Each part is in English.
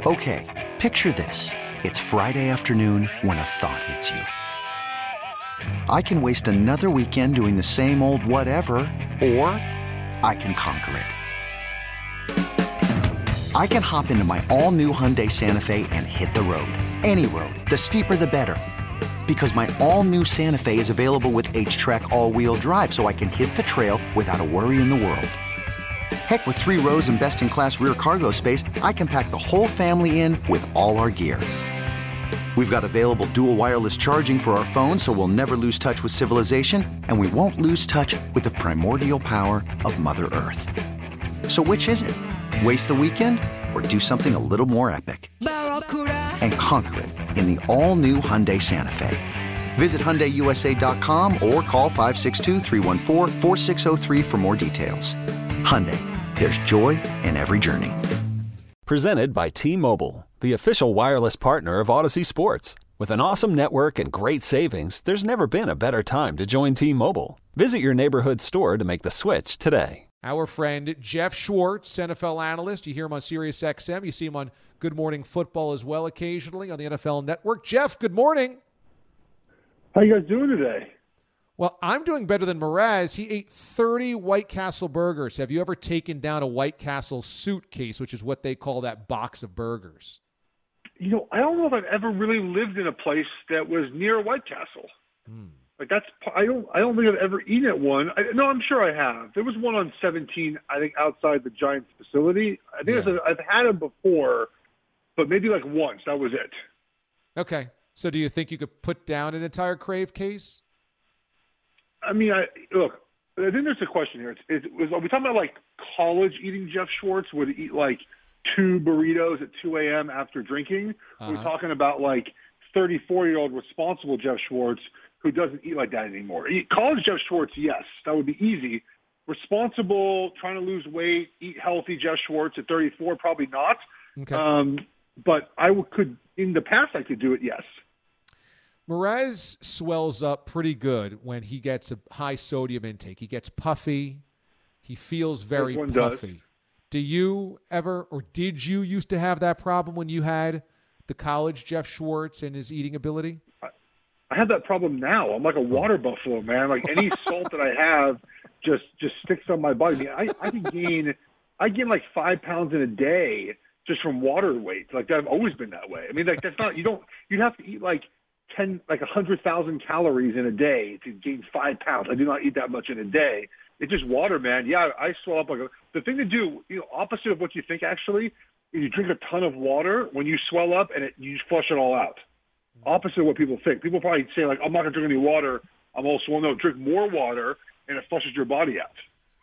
Okay, picture this. It's Friday afternoon when a thought hits you. I can waste another weekend doing the same old whatever, or I can conquer it. I can hop into my all-new Hyundai Santa Fe and hit the road. Any road. The steeper, the better. Because my all-new Santa Fe is available with H-Track all-wheel drive, so I can hit the trail without a worry in the world. Heck, with 3 rows and best-in-class rear cargo space, I can pack the whole family in with all our gear. We've got available dual wireless charging for our phones, so we'll never lose touch with civilization, and we won't lose touch with the primordial power of Mother Earth. So which is it? Waste the weekend or do something a little more epic? And conquer it in the all-new Hyundai Santa Fe. Visit HyundaiUSA.com or call 562-314-4603 for more details. Hyundai, there's joy in every journey. Presented by T-Mobile, the official wireless partner of Odyssey Sports. With an awesome network and great savings, there's never been a better time to join T-Mobile. Visit your neighborhood store to make the switch today. Our friend Jeff Schwartz, NFL analyst. You hear him on SiriusXM. You see him on Good Morning Football as well occasionally on the NFL Network. Jeff, good morning. How you guys doing today? Well, I'm doing better than Mraz. He ate 30 White Castle burgers. Have you ever taken down a White Castle suitcase, which is what they call that box of burgers? You know, I don't know if I've ever really lived in a place that was near White Castle. Like I don't think I've ever eaten at one. No, I'm sure I have. There was one on 17, I think, outside the Giants facility. I think I've had them before, but maybe like once. That was it. Okay. So do you think you could put down an entire Crave case? I mean, look, I think there's a question here. Are we talking about like college eating Jeff Schwartz would eat like 2 burritos at 2 a.m. after drinking? We're talking about like 34-year-old responsible Jeff Schwartz who doesn't eat like that anymore. College Jeff Schwartz, yes, that would be easy. Responsible, trying to lose weight, eat healthy Jeff Schwartz at 34, probably not. Okay. But could in the past I could do it, yes. Mraz swells up pretty good when he gets a high sodium intake. He gets puffy. He feels very puffy. Do you ever, or did you used to have that problem when you had the college Jeff Schwartz and his eating ability? I have that problem now. I'm like a water buffalo, man. Like any salt that I have just sticks on my body. I mean, I gain like 5 pounds in a day just from water weight. Like I've always been that way. I mean, like that's not, you'd have to eat like 100,000 calories in a day to gain 5 pounds. I do not eat that much in a day. It's just water, man. Yeah, I swell up. The thing to do, opposite of what you think actually, is you drink a ton of water when you swell up and you just flush it all out. Opposite of what people think. People probably say like, I'm not going to drink any water. I'm all swollen. No, drink more water and it flushes your body out.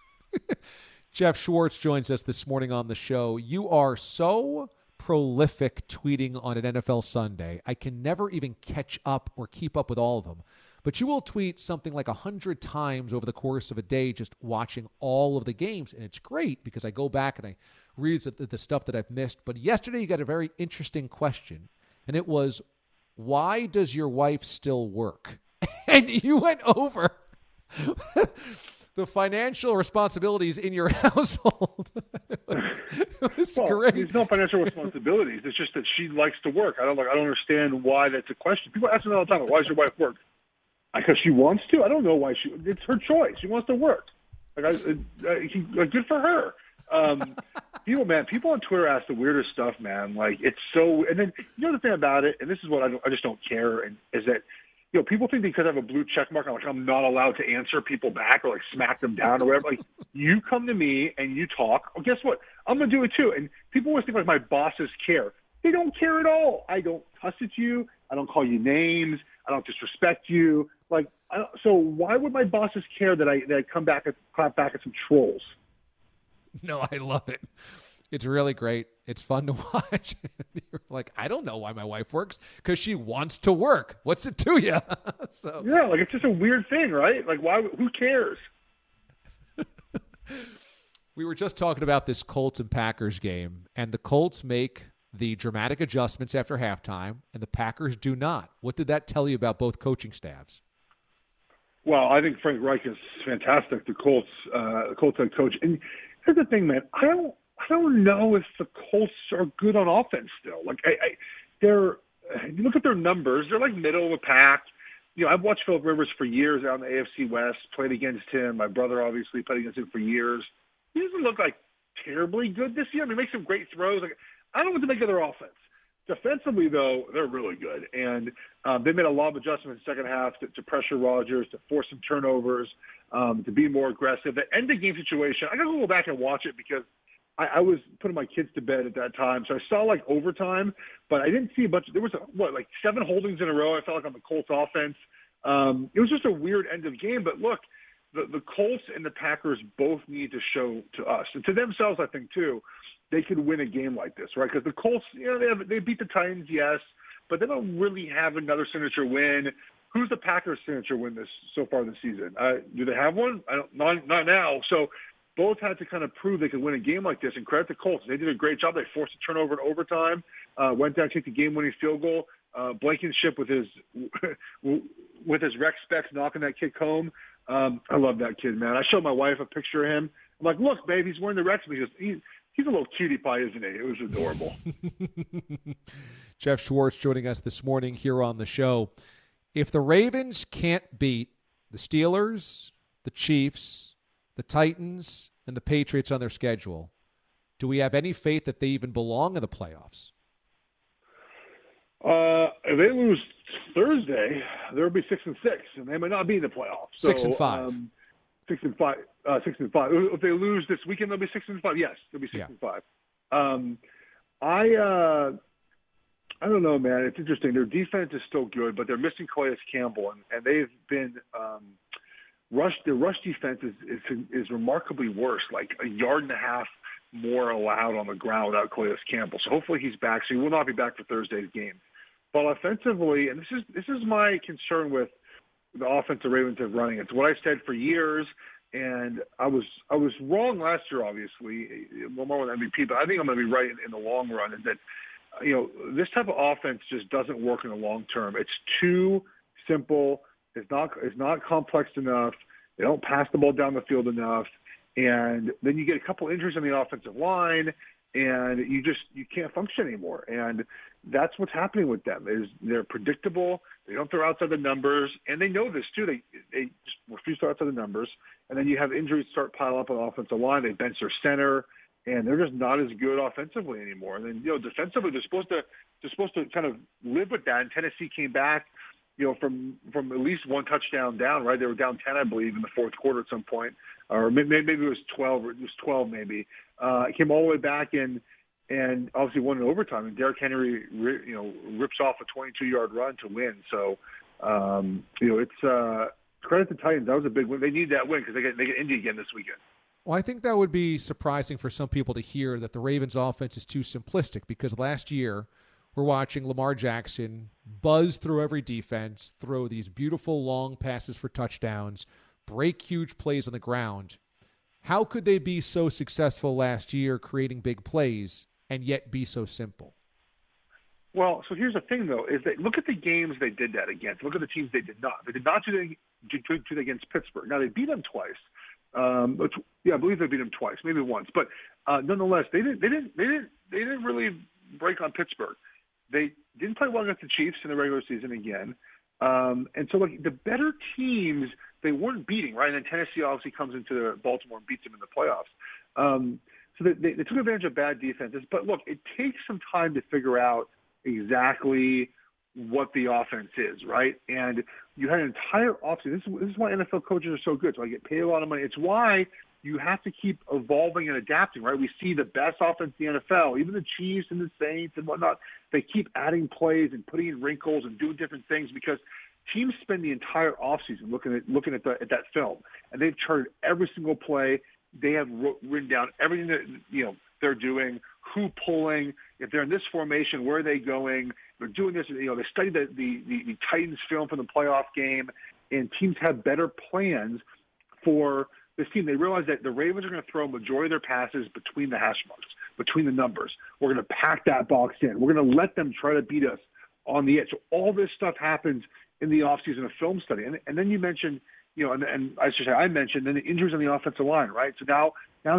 Jeff Schwartz joins us this morning on the show. You are so prolific tweeting on an NFL Sunday. I can never even catch up or keep up with all of them. But you will tweet something like 100 times over the course of a day just watching all of the games. And it's great because I go back and I read the stuff that I've missed. But yesterday you got a very interesting question. And it was, why does your wife still work? And you went over the financial responsibilities in your household. It was great. There's no financial responsibilities. It's just that she likes to work. I don't understand why that's a question. People ask me all the time, why does your wife work? Because she wants to. I don't know why it's her choice. She wants to work. Good for her. People on Twitter ask the weirdest stuff, man. Like it's so. And then the thing about it, and this is what I just don't care, and is that people think because I have a blue check mark, I'm not allowed to answer people back or like smack them down or whatever. Like you come to me and you talk. Well, guess what? I'm gonna do it too. And people always think like my bosses care. They don't care at all. I don't cuss at you. I don't call you names. I don't disrespect you. So why would my bosses care that I come back and clap back at some trolls? No, I love it. It's really great. It's fun to watch. You're like, I don't know why my wife works because she wants to work. What's it to you? So yeah, like it's just a weird thing, right? Like why? Who cares? We were just talking about this Colts and Packers game, and the Colts make the dramatic adjustments after halftime, and the Packers do not. What did that tell you about both coaching staffs? Well, I think Frank Reich is fantastic, the Colts head coach. And here's the thing, man. I don't I don't know if the Colts are good on offense still. Like, you look at their numbers, they're like middle of the pack. You know, I've watched Philip Rivers for years out in the AFC West, played against him. My brother obviously played against him for years. He doesn't look like terribly good this year. I mean, he makes some great throws. Like, I don't know what to make of their offense. Defensively, though, they're really good. And they made a lot of adjustments in the second half to pressure Rodgers, to force some turnovers, to be more aggressive. The end-of-game situation, I got to go back and watch it because I was putting my kids to bed at that time. So I saw, like, overtime, but I didn't see a bunch. There was, 7 holdings in a row, I felt like, on the Colts offense. It was just a weird end of game. But, look, the Colts and the Packers both need to show to us, and to themselves, I think, too, they could win a game like this, right? Because the Colts, you know, they beat the Titans, yes, but they don't really have another signature win. Who's the Packers' signature win so far this season? Do they have one? Not now. So both had to kind of prove they could win a game like this. And credit the Colts. They did a great job. They forced a turnover in overtime, went down, kicked the game-winning field goal. Blankenship with his rec specs knocking that kick home. I love that kid, man. I showed my wife a picture of him. I'm like, look, babe, he's wearing the Rex. He's a little cutie pie, isn't he? It was adorable. Jeff Schwartz joining us this morning here on the show. If the Ravens can't beat the Steelers, the Chiefs, the Titans, and the Patriots on their schedule, do we have any faith that they even belong in the playoffs? If they lose Thursday, they'll be 6-6, and they might not be in the playoffs. So, 6-5. 6-5. 6-5. If they lose this weekend, they'll be 6-5. Yes, they'll be 6-5. I don't know, man. It's interesting. Their defense is still good, but they're missing Calais Campbell, and they've been rushed. Their rush defense is remarkably worse, like a yard and a half more allowed on the ground without Calais Campbell. So hopefully he's back. So he will not be back for Thursday's game. But offensively, and this is my concern with the offense the Ravens have running. It's what I said for years, and I was wrong last year, obviously, more with MVP, but I think I'm going to be right in the long run, is that, you know, this type of offense just doesn't work in the long term. It's too simple. It's not complex enough. They don't pass the ball down the field enough. And then you get a couple injuries on the offensive line, and you can't function anymore. And that's what's happening with them, is they're predictable. They don't throw outside the numbers, and they know this too. They just refuse to throw outside the numbers. And then you have injuries start piling up on the offensive line. They bench their center, and they're just not as good offensively anymore. And then, you know, defensively, they're supposed to kind of live with that. And Tennessee came back, you know, from at least one touchdown down, right? They were down 10, I believe, in the fourth quarter at some point, or maybe it was 12. Or it was 12, maybe. It came all the way back and obviously won in overtime. And Derrick Henry, rips off a 22-yard run to win. So, it's credit to Titans. That was a big win. They need that win because they get Indy again this weekend. Well, I think that would be surprising for some people to hear that the Ravens offense is too simplistic, because last year we're watching Lamar Jackson buzz through every defense, throw these beautiful long passes for touchdowns, break huge plays on the ground. How could they be so successful last year creating big plays and yet be so simple? Well, so here's the thing, though, is that look at the games they did that against. Look at the teams they did not. They did not do that against Pittsburgh. Now, they beat them twice. I believe they beat them twice, maybe once. But nonetheless, they didn't really break on Pittsburgh. They didn't play well against the Chiefs in the regular season again. And so, like, the better teams, they weren't beating, right? And then Tennessee obviously comes into Baltimore and beats them in the playoffs. So they took advantage of bad defenses. But, look, it takes some time to figure out exactly what the offense is, right? And you had an entire offseason. This is why NFL coaches are so good. So I get paid a lot of money. It's why you have to keep evolving and adapting, right? We see the best offense in the NFL, even the Chiefs and the Saints and whatnot. They keep adding plays and putting in wrinkles and doing different things because teams spend the entire offseason looking at that film, and they've charted every single play. They have written down everything that they're doing, who pulling, if they're in this formation, where are they going? They're doing this. They study the Titans film from the playoff game, and teams have better plans for this team. They realize that the Ravens are going to throw a majority of their passes between the hash marks, between the numbers. We're going to pack that box in. We're going to let them try to beat us on the edge. So all this stuff happens in the offseason of film study. And then you mentioned, and I should say I mentioned, then the injuries on the offensive line, right? So now just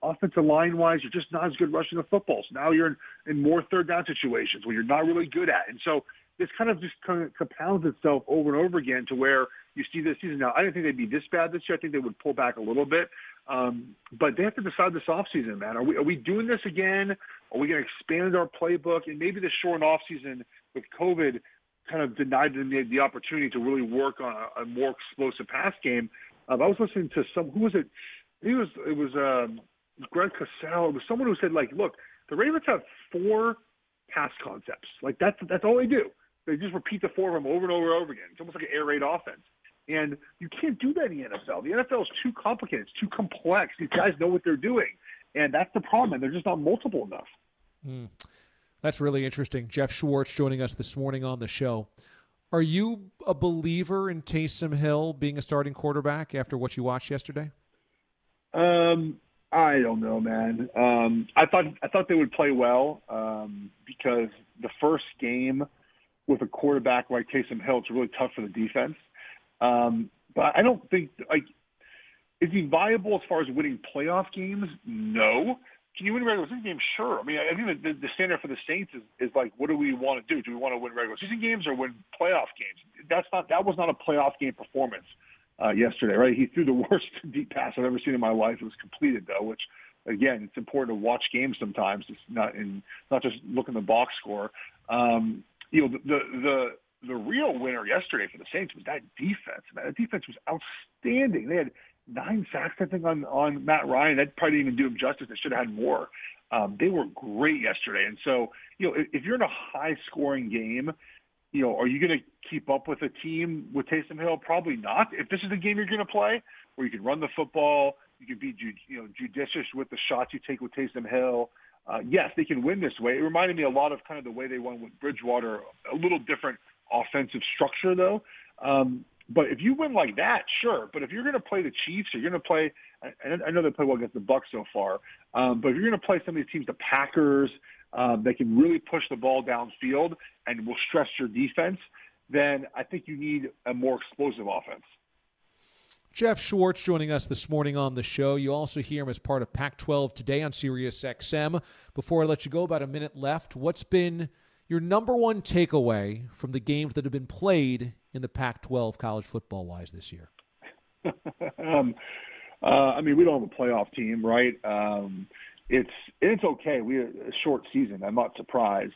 offensive line-wise, you're just not as good rushing the football. So now you're in more third down situations where you're not really good at. And so this kind of compounds itself over and over again to where you see this season. Now, I didn't think they'd be this bad this year. I think they would pull back a little bit. But they have to decide this offseason, man. Are we doing this again? Are we going to expand our playbook? And maybe the short offseason with COVID kind of denied them the opportunity to really work on a more explosive pass game. I was listening to who was it? It was Greg Cosell. It was someone who said, like, look, the Ravens have 4 pass concepts. Like, that's all they do. They just repeat the 4 of them over and over and over again. It's almost like an air raid offense. And you can't do that in the NFL. The NFL is too complicated. It's too complex. These guys know what they're doing. And that's the problem. They're just not multiple enough. That's really interesting. Jeff Schwartz joining us this morning on the show. Are you a believer in Taysom Hill being a starting quarterback after what you watched yesterday? I don't know, man. I thought they would play well because the first game with a quarterback like Taysom Hill, it's really tough for the defense. But I don't think, like, is he viable as far as winning playoff games? No. Can you win regular season games? Sure. I mean, I think the standard for the Saints is like, what do we want to do? Do we want to win regular season games or win playoff games? That was not a playoff game performance yesterday, right? He threw the worst deep pass I've ever seen in my life. It was completed, though, which, again, it's important to watch games sometimes. It's not just look in the box score. The real winner yesterday for the Saints was that defense, man. That defense was outstanding. They had 9 sacks, I think, on Matt Ryan. That probably didn't even do him justice. They should have had more. They were great yesterday. And so, if you're in a high-scoring game, are you going to keep up with a team with Taysom Hill? Probably not. If this is the game you're going to play, where you can run the football, you can be judicious with the shots you take with Taysom Hill, yes, they can win this way. It reminded me a lot of kind of the way they won with Bridgewater, a little different offensive structure, though. But if you win like that, sure. But if you're going to play the Chiefs, or you're going to play – I know they play well against the Bucs so far. But if you're going to play some of these teams, the Packers, that can really push the ball downfield and will stress your defense, then I think you need a more explosive offense. Jeff Schwartz joining us this morning on the show. You also hear him as part of Pac-12 Today on Sirius XM. Before I let you go, about a minute left, what's been your number one takeaway from the games that have been played in the Pac-12 college football-wise this year? I mean, we don't have a playoff team, right? It's okay. We have a short season. I'm not surprised.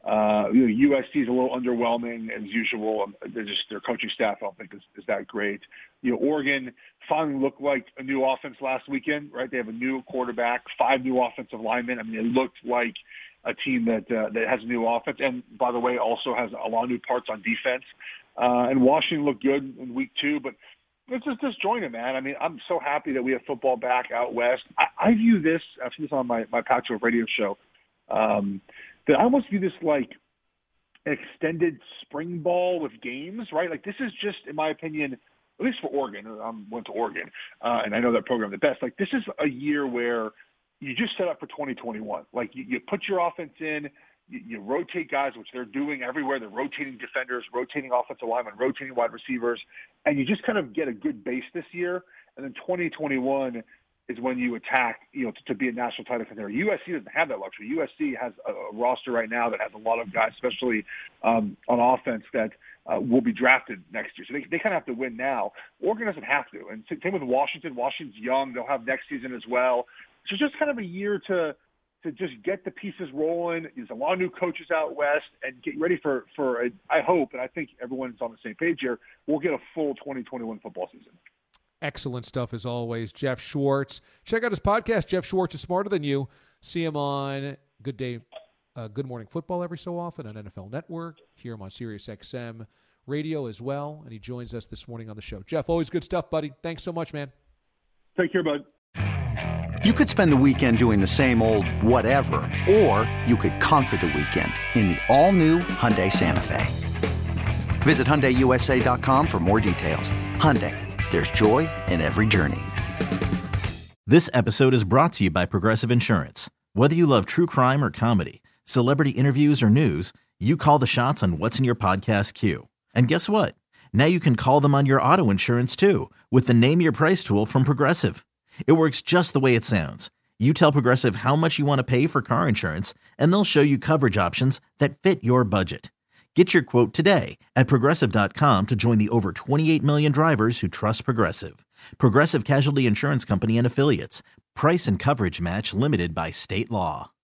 USC is a little underwhelming as usual. Their coaching staff, I don't think is that great. Oregon finally looked like a new offense last weekend, right? They have a new quarterback, 5 new offensive linemen. I mean, it looked like a team that has a new offense, and by the way, also has a lot of new parts on defense. And Washington looked good in week 2, but it's just disjointed, man. I mean, I'm so happy that we have football back out west. I view this, I've seen this on my Pac-12 radio show, that I almost view this like extended spring ball with games, right? Like, this is just, in my opinion, at least for Oregon, I went to Oregon, and I know that program the best. Like, this is a year where you just set up for 2021. Like, you put your offense in, you rotate guys, which they're doing everywhere. They're rotating defenders, rotating offensive linemen, rotating wide receivers, and you just kind of get a good base this year. And then 2021 is when you attack, to be a national title contender. USC doesn't have that luxury. USC has a roster right now that has a lot of guys, especially on offense, that will be drafted next year. So they kind of have to win now. Oregon doesn't have to. And same with Washington. Washington's young. They'll have next season as well. So just kind of a year to just get the pieces rolling. There's a lot of new coaches out west, and get ready for I hope, and I think everyone's on the same page here, we'll get a full 2021 football season. Excellent stuff as always. Jeff Schwartz. Check out his podcast, Jeff Schwartz is Smarter Than You. See him on Good Morning Football every so often on NFL Network. Hear him on Sirius XM radio as well, and he joins us this morning on the show. Jeff, always good stuff, buddy. Thanks so much, man. Take care, bud. You could spend the weekend doing the same old whatever, or you could conquer the weekend in the all-new Hyundai Santa Fe. Visit HyundaiUSA.com for more details. Hyundai, there's joy in every journey. This episode is brought to you by Progressive Insurance. Whether you love true crime or comedy, celebrity interviews or news, you call the shots on what's in your podcast queue. And guess what? Now you can call them on your auto insurance too with the Name Your Price tool from Progressive. It works just the way it sounds. You tell Progressive how much you want to pay for car insurance, and they'll show you coverage options that fit your budget. Get your quote today at Progressive.com to join the over 28 million drivers who trust Progressive. Progressive Casualty Insurance Company and Affiliates. Price and coverage match limited by state law.